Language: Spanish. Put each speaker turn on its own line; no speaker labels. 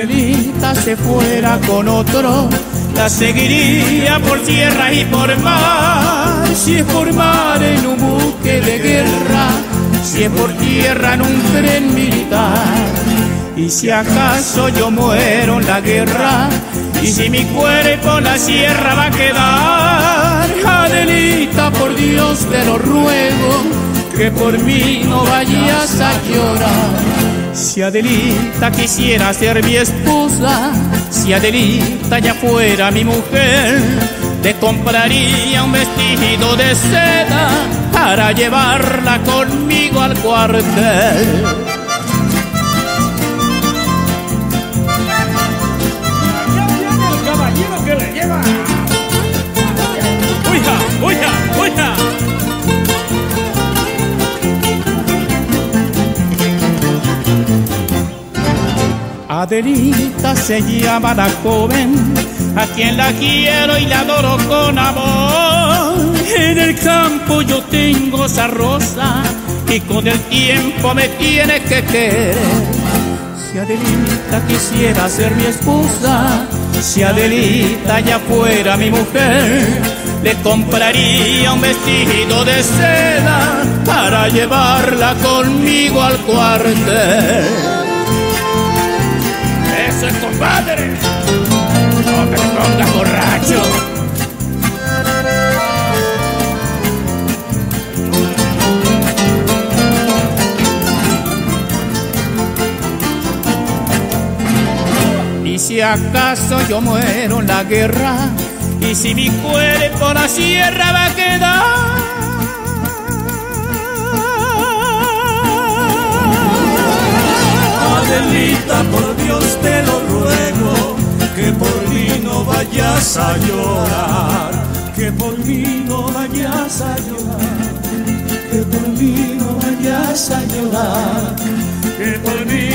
Adelita se fuera con otro, la seguiría por tierra y por mar. Si es por mar en un buque de guerra, si es por tierra en un tren militar. Y si acaso yo muero en la guerra, y si mi cuerpo en la sierra va a quedar, Adelita, por Dios te lo ruego, que por mí no vayas a llorar. Si Adelita quisiera ser mi esposa, si Adelita ya fuera mi mujer, le compraría un vestido de seda para llevarla conmigo al cuartel.
El caballero que le lleva.
¡Uya, uya, uya! Adelita se llama la joven, a quien la quiero y la adoro con amor. En el campo yo tengo esa rosa y con el tiempo me tiene que querer. Si Adelita quisiera ser mi esposa, si Adelita ya fuera mi mujer, le compraría un vestido de seda para llevarla conmigo al cuartel. ¡Eso es, compadre! ¡No te pongas borracho! Y si acaso yo muero en la guerra, y si mi cuerpo en la sierra va a quedar,
Adelita, por Dios te lo ruego, que por mí no vayas a llorar, que por mí no vayas a llorar, que por mí no vayas a llorar, que por mí